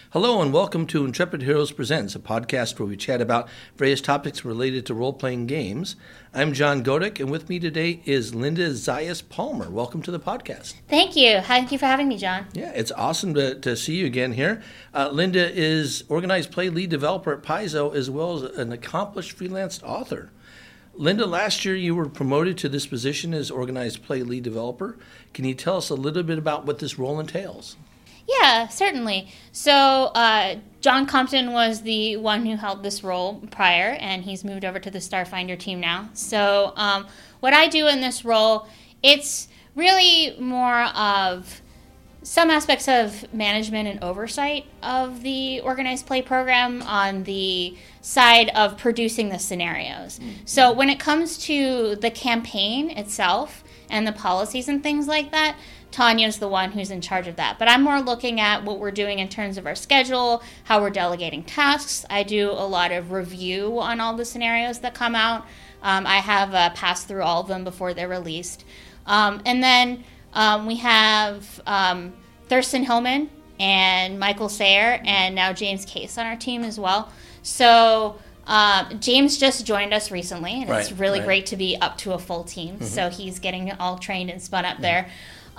Hello and welcome to Intrepid Heroes Presents, a podcast where we chat about various topics related to role-playing games. I'm John Godick, and with me today is Linda Zayas-Palmer. Welcome to the podcast. Thank you. Thank you for having me, John. Yeah, it's awesome to see you again here. Linda is Organized Play lead developer at Paizo, as well as an accomplished freelance author. Linda, last year you were promoted to this position as Organized Play lead developer. Can you tell us a little bit about what this role entails? Yeah, certainly. So John Compton was the one who held this role prior, and he's moved over to the Starfinder team now. So what I do in this role, it's really more of some aspects of management and oversight of the Organized Play program on the side of producing the scenarios. So when it comes to the campaign itself and the policies and things like that, Tanya's the one who's in charge of that. But I'm more looking at what we're doing in terms of our schedule, how we're delegating tasks. I do a lot of review on all the scenarios that come out. I have passed through all of them before they're released. And then we have Thurston Hillman and Michael Sayer and now James Case on our team as well. So James just joined us recently, and it's really great to be up to a full team. Mm-hmm. So he's getting all trained and spun up there.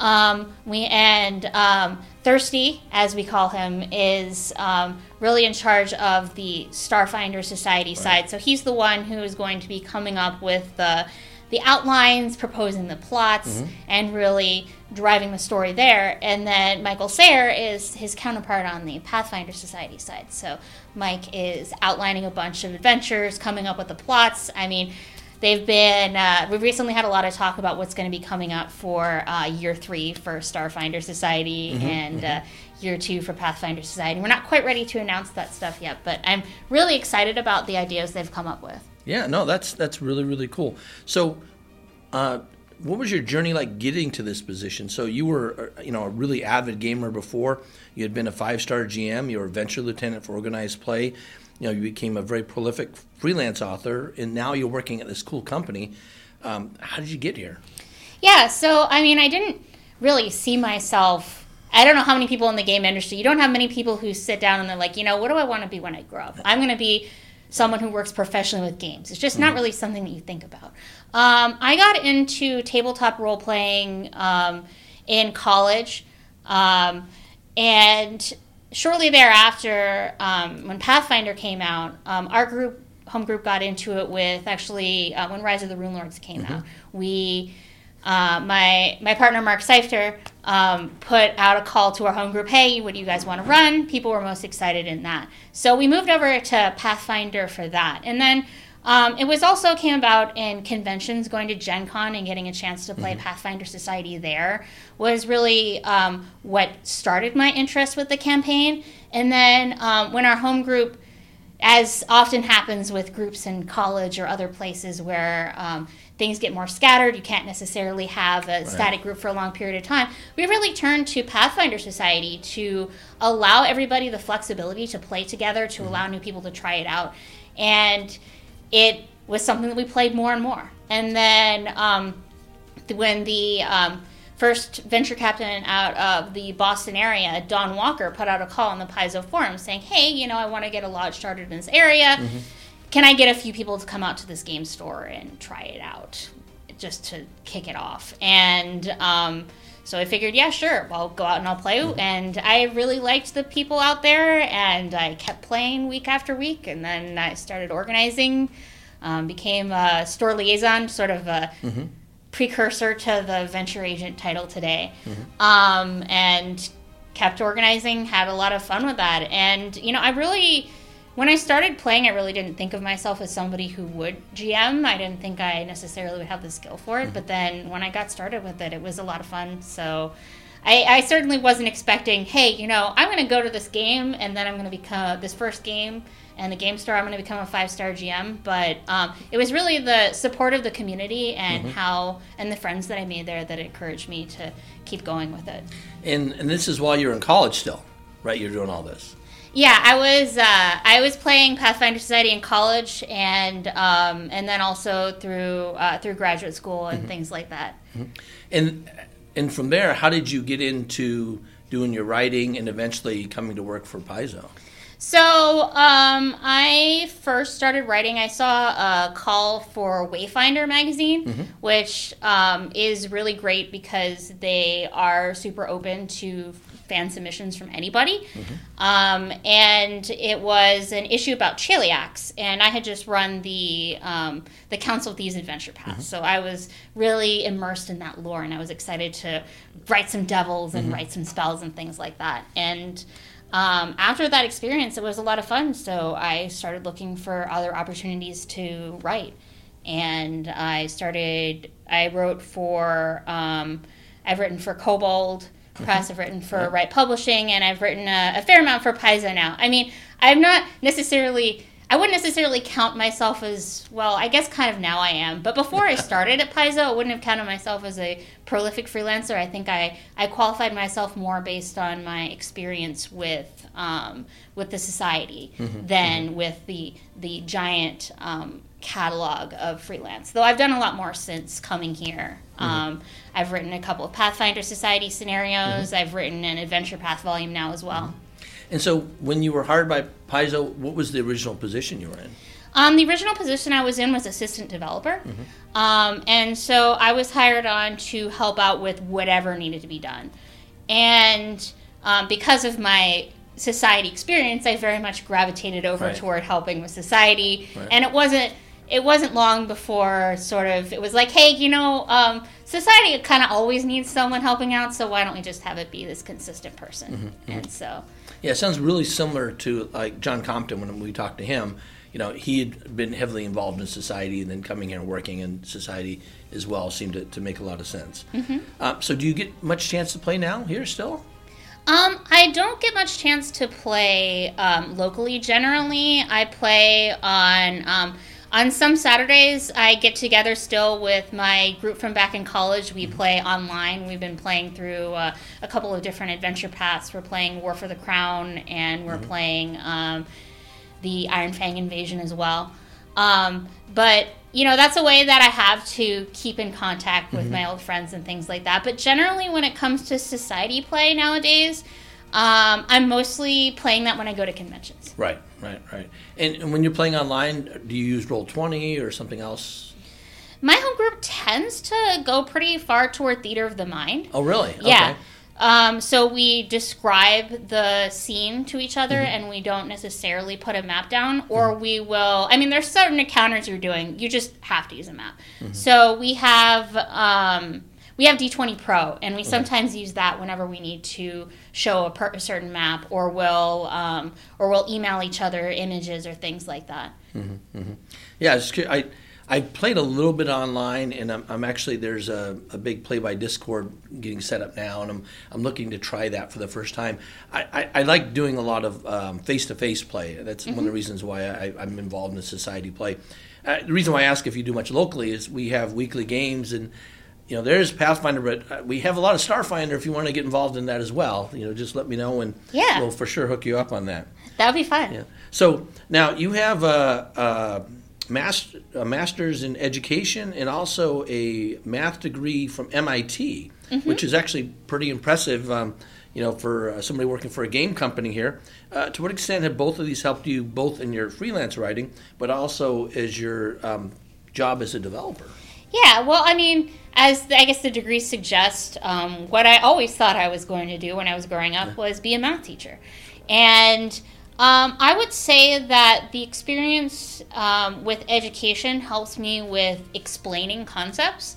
Thirsty, as we call him, is really in charge of the Starfinder Society side. So he's the one who is going to be coming up with the outlines, proposing the plots, and really driving the story there. And then Michael Sayer is his counterpart on the Pathfinder Society side. So Mike is outlining a bunch of adventures, coming up with the plots. I mean, we've recently had a lot of talk about what's going to be coming up for year 3 for Starfinder Society and year 2 for Pathfinder Society. We're not quite ready to announce that stuff yet, but I'm really excited about the ideas they've come up with. Yeah, no, that's really, really cool. So what was your journey like getting to this position? So you were, a really avid gamer before. You had been a 5-star GM. You were a venture lieutenant for Organized Play. You became a very prolific freelance author, and now you're working at this cool company. How did you get here? Yeah, so, I didn't really see myself. I don't know how many people in the game industry, you don't have many people who sit down and they're like, what do I want to be when I grow up? I'm going to be someone who works professionally with games. It's just not really something that you think about. I got into tabletop role-playing in college, and shortly thereafter, when Pathfinder came out, our home group got into it with actually when Rise of the Runelords came out. We, my partner Mark Seifter, put out a call to our home group. Hey, what do you guys want to run? People were most excited in that, so we moved over to Pathfinder for that, and then. It was also came about in conventions, going to Gen Con and getting a chance to play Pathfinder Society there was really what started my interest with the campaign. And then when our home group, as often happens with groups in college or other places where things get more scattered, you can't necessarily have a static group for a long period of time, we really turned to Pathfinder Society to allow everybody the flexibility to play together, to allow new people to try it out. And it was something that we played more and more. And then when the first venture captain out of the Boston area, Don Walker, put out a call on the Paizo forum saying, hey, I want to get a lodge started in this area. Can I get a few people to come out to this game store and try it out just to kick it off? And so I figured, yeah, sure, I'll go out and I'll play. And I really liked the people out there, and I kept playing week after week. And then I started organizing, became a store liaison, sort of a precursor to the venture agent title today, and kept organizing, had a lot of fun with that. And, when I started playing, I really didn't think of myself as somebody who would GM. I didn't think I necessarily would have the skill for it. But then when I got started with it, it was a lot of fun. So I certainly wasn't expecting, hey, I'm going to go to this game and then I'm going to become this first game and the game store, I'm going to become a 5-star GM. But it was really the support of the community and and the friends that I made there that encouraged me to keep going with it. And this is while you're in college still, right? You're doing all this. Yeah, I was playing Pathfinder Society in college, and then also through graduate school and things like that. And from there, how did you get into doing your writing and eventually coming to work for Paizo? So I first started writing. I saw a call for Wayfinder magazine, which is really great because they are super open to fan submissions from anybody. And it was an issue about Cheliacs, and I had just run the Council of Thieves Adventure Path. So I was really immersed in that lore, and I was excited to write some devils and write some spells and things like that. And after that experience, it was a lot of fun, so I started looking for other opportunities to write. And I've written for Kobold Press, I've written for Wright Publishing, and I've written a fair amount for Paizo now. I mean, I wouldn't necessarily count myself as, well, I guess kind of now I am. But before I started at Paizo, I wouldn't have counted myself as a prolific freelancer. I think I qualified myself more based on my experience with the society than with the giant catalog of freelance. Though I've done a lot more since coming here. I've written a couple of Pathfinder Society scenarios. I've written an Adventure Path volume now as well. And so when you were hired by Paizo, what was the original position you were in? The original position I was in was assistant developer. And so I was hired on to help out with whatever needed to be done. And because of my society experience, I very much gravitated over toward helping with society. And it wasn't long before it was like, hey, society kind of always needs someone helping out, so why don't we just have it be this consistent person? And so... Yeah, it sounds really similar to like John Compton when we talked to him. He had been heavily involved in society, and then coming here and working in society as well seemed to make a lot of sense. So do you get much chance to play now here still? I don't get much chance to play locally. Generally, I play on some Saturdays. I get together still with my group from back in college. We play online. We've been playing through a couple of different adventure paths. We're playing War for the Crown, and we're playing the Iron Fang Invasion as well. But, that's a way that I have to keep in contact with my old friends and things like that. But generally, when it comes to society play nowadays, I'm mostly playing that when I go to conventions. Right. And when you're playing online, do you use Roll20 or something else? My home group tends to go pretty far toward Theater of the Mind. Oh, really? Yeah. Okay. So we describe the scene to each other, and we don't necessarily put a map down, or we will... I mean, there's certain encounters you're doing. You just have to use a map. So we have D20 Pro, and we sometimes use that whenever we need to show a certain map, or we'll email each other images or things like that. Yeah, I played a little bit online, and I'm actually, there's a big Play by Discord getting set up now, and I'm looking to try that for the first time. I like doing a lot of face-to-face play. That's one of the reasons why I'm involved in society play. The reason why I ask if you do much locally is we have weekly games, and there's Pathfinder, but we have a lot of Starfinder if you want to get involved in that as well. Just let me know, and we'll for sure hook you up on that. That would be fun. Yeah. So now you have a master's in education and also a math degree from MIT, which is actually pretty impressive, for somebody working for a game company here. To what extent have both of these helped you, both in your freelance writing, but also as your job as a developer? Yeah, well, I mean, as I guess the degree suggests, what I always thought I was going to do when I was growing up was be a math teacher. And I would say that the experience with education helps me with explaining concepts.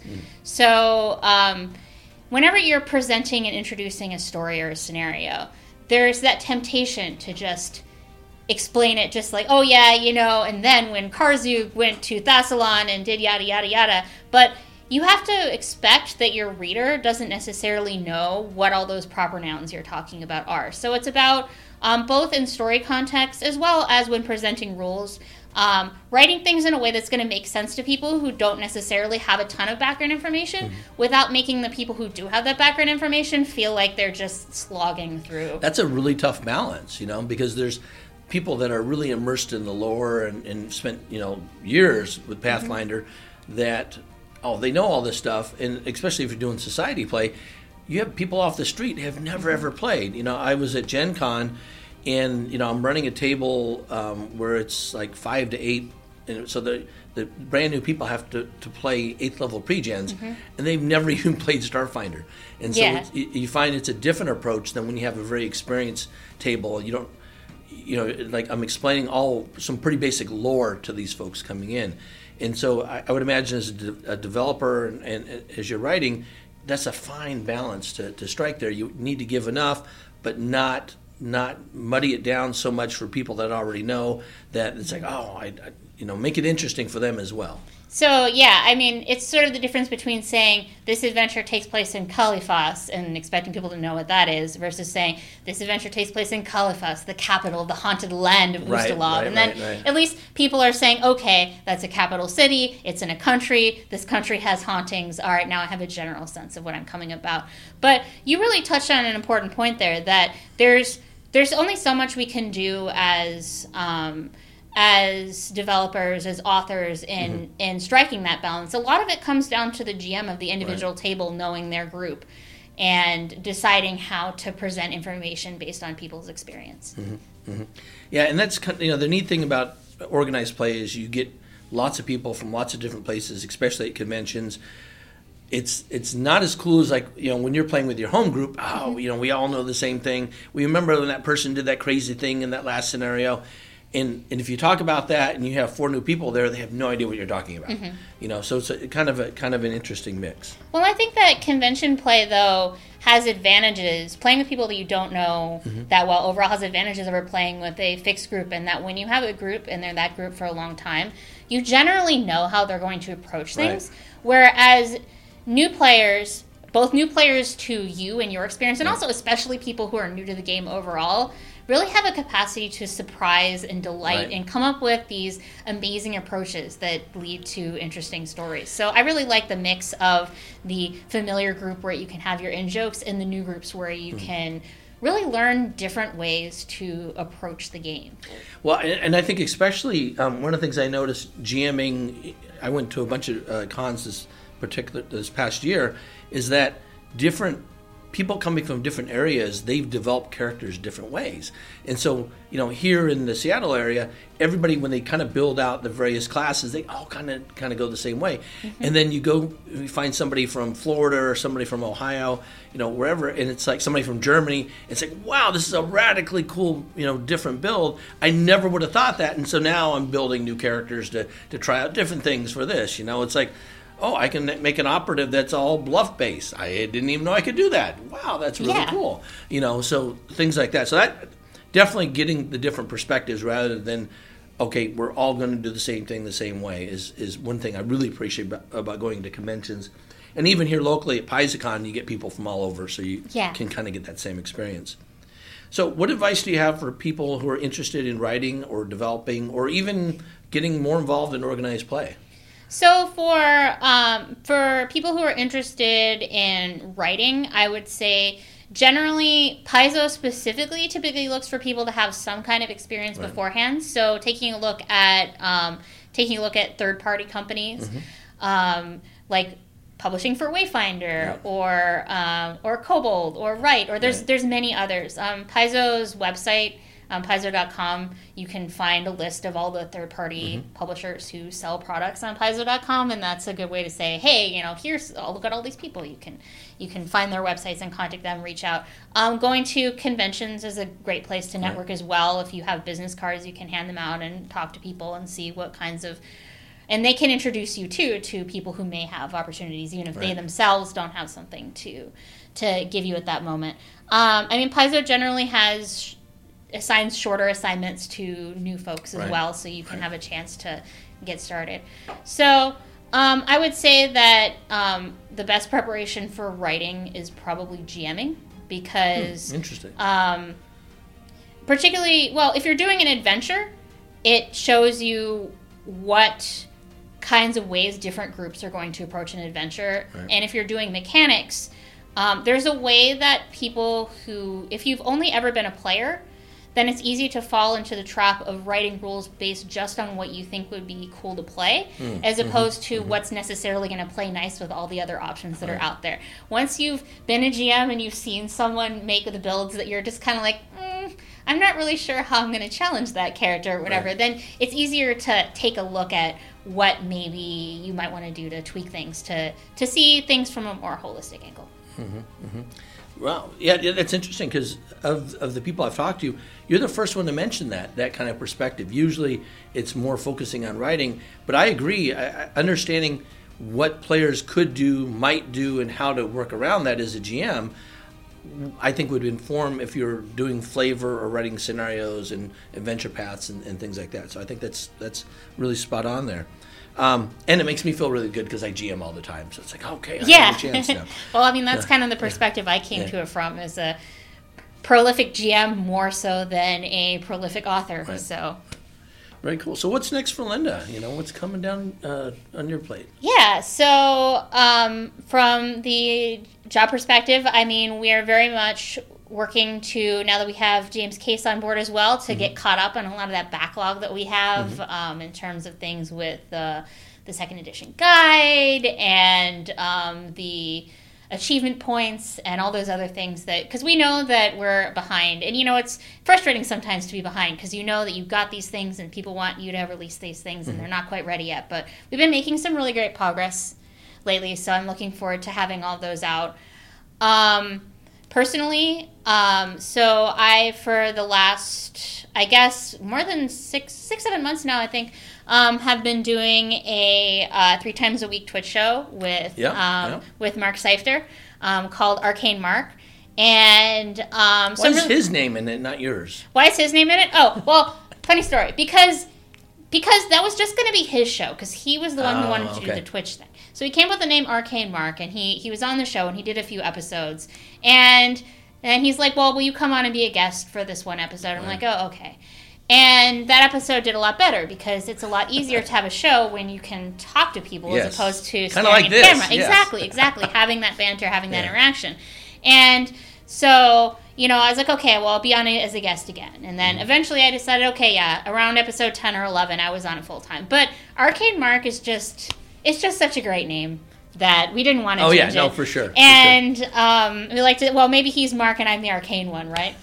So whenever you're presenting and introducing a story or a scenario, there's that temptation to just explain it just like, oh yeah, and then when Karzug went to Thassalon and did yada, yada, yada. But you have to expect that your reader doesn't necessarily know what all those proper nouns you're talking about are. So it's about both in story context as well as when presenting rules, writing things in a way that's going to make sense to people who don't necessarily have a ton of background information without making the people who do have that background information feel like they're just slogging through. That's a really tough balance, because there's people that are really immersed in the lore and spent years with Pathfinder that they know all this stuff, and especially if you're doing society play, you have people off the street who have never ever played. I was at Gen Con, and I'm running a table where it's like 5 to 8, and so the brand new people have to play 8th level pre-gens, and they've never even played Starfinder. And so you find it's a different approach than when you have a very experienced table. You don't, like I'm explaining some pretty basic lore to these folks coming in. And so I would imagine as a developer and as you're writing, that's a fine balance to strike there. You need to give enough, but not muddy it down so much for people that already know that it's like, make it interesting for them as well. So, yeah, I mean, it's sort of the difference between saying this adventure takes place in Kalifas and expecting people to know what that is versus saying this adventure takes place in Kalifas, the capital, the haunted land of Ustalav. And then at least people are saying, okay, that's a capital city, it's in a country, this country has hauntings. All right, now I have a general sense of what I'm coming about. But you really touched on an important point there, that there's only so much we can do as developers, as authors, in striking that balance. A lot of it comes down to the GM of the individual table knowing their group and deciding how to present information based on people's experience. Yeah, and that's the neat thing about organized play is you get lots of people from lots of different places, especially at conventions. It's not as cool as when you're playing with your home group. We all know the same thing. We remember when that person did that crazy thing in that last scenario. And if you talk about that and you have 4 new people there, they have no idea what you're talking about. So it's a kind of an interesting mix. Well, I think that convention play, though, has advantages. Playing with people that you don't know that well overall has advantages over playing with a fixed group, and that when you have a group and they're that group for a long time, you generally know how they're going to approach things. Right. Whereas new players, both new players to you and your experience, and also especially people who are new to the game overall, really have a capacity to surprise and delight and come up with these amazing approaches that lead to interesting stories. So I really like the mix of the familiar group where you can have your in-jokes and the new groups where you can really learn different ways to approach the game. Well, and I think especially one of the things I noticed GMing, I went to a bunch of cons this past year, is that different people coming from different areas, they've developed characters different ways. And so, here in the Seattle area, everybody, when they kind of build out the various classes, they all kind of go the same way. And then you find somebody from Florida or somebody from Ohio, wherever, and it's like somebody from Germany. It's like, wow, this is a radically cool, different build. I never would have thought that. And so now I'm building new characters to try out different things for this. It's like, oh, I can make an operative that's all bluff-based. I didn't even know I could do that. Wow, that's really cool. So things like that. So that definitely getting the different perspectives rather than, okay, we're all going to do the same thing the same way is one thing I really appreciate about going to conventions. And even here locally at PaizoCon, you get people from all over, so you can kind of get that same experience. So what advice do you have for people who are interested in writing or developing or even getting more involved in organized play? So for people who are interested in writing, I would say generally Paizo specifically typically looks for people to have some kind of experience beforehand. So taking a look at third-party companies, like publishing for Wayfinder or Kobold or Write, or there's many others. Paizo's website. Paizo.com, you can find a list of all the third-party publishers who sell products on Paizo.com, and that's a good way to say, hey, look at all these people. You can find their websites and contact them, reach out. Going to conventions is a great place to network as well. If you have business cards, you can hand them out and talk to people and see what kinds of... And they can introduce you, to people who may have opportunities, even if they themselves don't have something to give you at that moment. Paizo generally assigns shorter assignments to new folks as well, so you can have a chance to get started. So I would say that the best preparation for writing is probably GMing, because interesting. Particularly, if you're doing an adventure, it shows you what kinds of ways different groups are going to approach an adventure. And if you're doing mechanics, there's a way that people who, if you've only ever been a player, then it's easy to fall into the trap of writing rules based just on what you think would be cool to play, as opposed to what's necessarily going to play nice with all the other options that are out there. Once you've been a GM and you've seen someone make the builds that you're just kind of like, I'm not really sure how I'm going to challenge that character or whatever, then it's easier to take a look at what maybe you might want to do to tweak things, to see things from a more holistic angle. Well, yeah, that's interesting because of the people I've talked to, you're the first one to mention that kind of perspective. Usually it's more focusing on writing, but I agree, understanding what players could do, might do, and how to work around that as a GM, I think would inform if you're doing flavor or writing scenarios and adventure paths and things like that. So I think that's really spot on there. And it makes me feel really good because I GM all the time. So it's like, okay, I have a chance now. Well, I mean, that's kind of the perspective I came to it from, as a prolific GM more so than a prolific author. Right. So. Very cool. So what's next for Linda? What's coming down on your plate? Yeah, so from the job perspective, I mean, we are very much working to, now that we have James Case on board as well, to get caught up on a lot of that backlog that we have in terms of things with the second edition guide and the achievement points and all those other things, that because we know that we're behind, and it's frustrating sometimes to be behind because you know that you've got these things and people want you to release these things and they're not quite ready yet, but we've been making some really great progress lately, so I'm looking forward to having all those out. Personally, so I, for the last, I guess, more than 6-7 months now, I think, have been doing a 3 times a week Twitch show with Mark Seifter, called Arcane Mark. And why is his name in it, not yours? Why is his name in it? Oh, well, funny story. Because that was just going to be his show, because he was the one who wanted to do the Twitch thing. So he came up with the name Arcane Mark, and he was on the show, and he did a few episodes. And he's like, well, will you come on and be a guest for this one episode? I'm like, oh, okay. And that episode did a lot better, because it's a lot easier to have a show when you can talk to people as opposed to staring like at this. camera. Exactly. Having that banter, having that interaction. And so, I was like, okay, well, I'll be on it as a guest again. And then eventually I decided, okay, around episode 10 or 11, I was on it full time. But Arcane Mark is just such a great name that we didn't want to change it. Oh, yeah, no, for sure. And we liked it. Well, maybe he's Mark and I'm the Arcane one, right?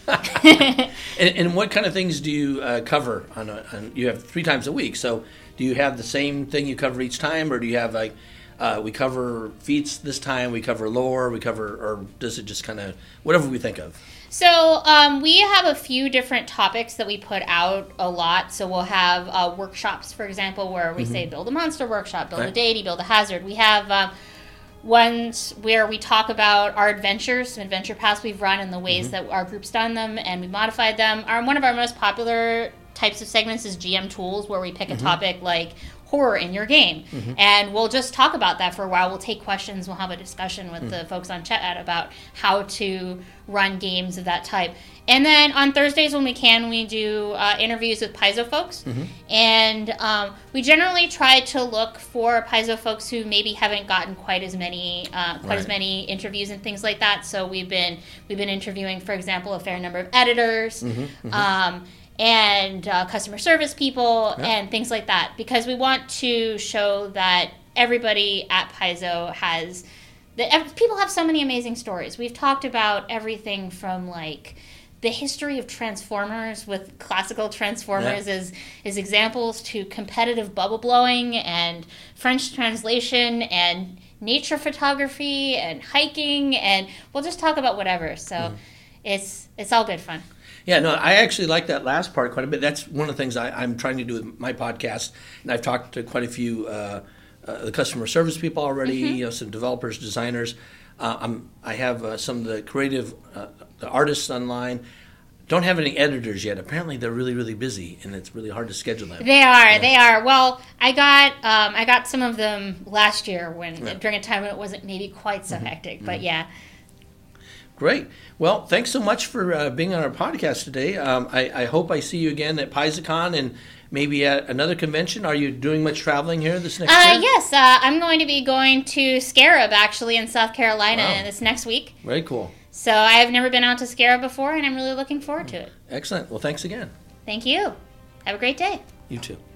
And what kind of things do you cover on you have 3 times a week, so do you have the same thing you cover each time, or do you have like, we cover feats this time, we cover lore, or does it just kind of, whatever we think of? So we have a few different topics that we put out a lot. So we'll have workshops, for example, where we say build a monster workshop, build a deity, build a hazard. We have ones where we talk about our adventures, some adventure paths we've run and the ways that our group's done them and we modified them. One of our most popular types of segments is GM Tools, where we pick a topic like horror in your game, and we'll just talk about that for a while. We'll take questions, we'll have a discussion with the folks on chat about how to run games of that type. And then on Thursdays when we can, we do interviews with Paizo folks, and we generally try to look for Paizo folks who maybe haven't gotten quite as many interviews and things like that. So we've been interviewing, for example, a fair number of editors, and customer service people and things like that, because we want to show that everybody at Paizo people have so many amazing stories. We've talked about everything from like the history of Transformers, with classical Transformers as examples, to competitive bubble blowing and French translation and nature photography and hiking, and we'll just talk about whatever. So it's all good fun. Yeah, no, I actually like that last part quite a bit. That's one of the things I'm trying to do with my podcast, and I've talked to quite a few the customer service people already, some developers, designers. I have some of the creative the artists online. Don't have any editors yet. Apparently, they're really, really busy, and it's really hard to schedule them. They are. Well, I got some of them last year during a time when it wasn't maybe quite so hectic, but yeah. Great. Well, thanks so much for being on our podcast today. I hope I see you again at PaizoCon and maybe at another convention. Are you doing much traveling here this next year? Yes. I'm going to be going to Scarab, actually, in South Carolina this next week. Very cool. So I have never been out to Scarra before, and I'm really looking forward to it. Excellent. Well, thanks again. Thank you. Have a great day. You too.